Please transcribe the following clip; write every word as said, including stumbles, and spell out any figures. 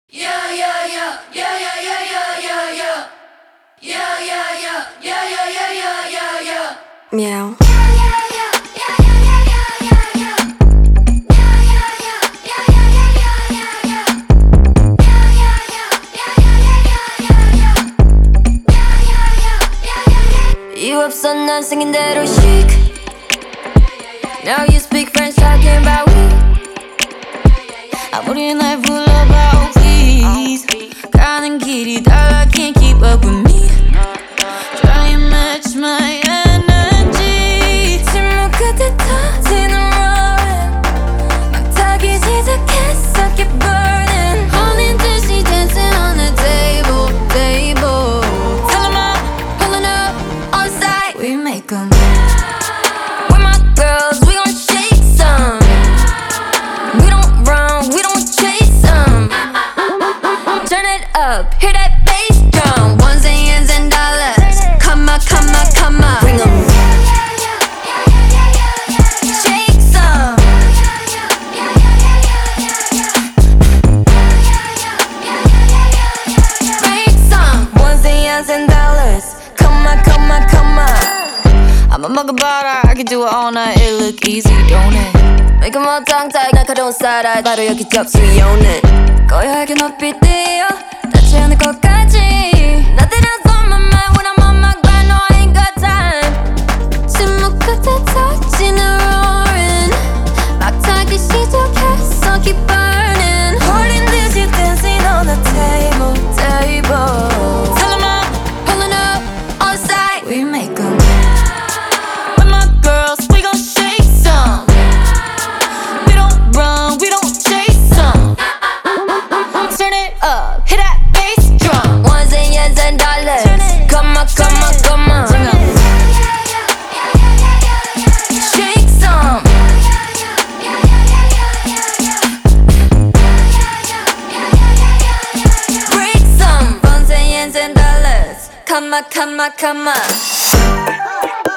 Yeah, yeah, yeah, yeah, yeah, yeah, yeah, yeah, yeah. Yeah, yeah, yeah, yeah, yeah, yeah, yeah, yeah, yeah. Meow. You 없어 난 생긴 대로 chic. Now you speak French talking about we. 아무리 날 불러봐 oh please. 가는 길이 달라 can't keep up with me. Try and match my energy. 침묵 끝에 터지는 roaring. 막 타기 시작했어 keep burning. 홀린 듯이 dancing on the table, table. Tell 'em I'm pulling up on site. We make 'em. We're my girls, we gon' shake some. We don't run, we don't chase 'em. Turn it up, hear that bass drum. Ones and years and dollars. Come on, come on, come on. Bring 'em. Shake some. Break some. Ones and years and dollars. Come on, come on, come on. I'm a mug about her, I can do it all night. It look easy, don't it? Make 'em all tongue tied, 날카로운 사라. 바로 여기 접수요는. 고요하게 높이 뛰어 닿지 않을 것까지. Nothing else on my mind when I'm on my grind. No, I ain't got time. 침묵 끝에 터지는 roaring. 막 타기 시작했어 keep burning. 홀린 듯이 dancing on the table, table. Tell 'em I'm pulling up on site. We make 'em. With my girls, we gon' shake some. We don't run, we don't chase some. Turn it up, hit that bass drum. Ones and years and dollars. Come on, come on, come on. Shake some. Break some. Ones and years and dollars. Come on, come on, come on.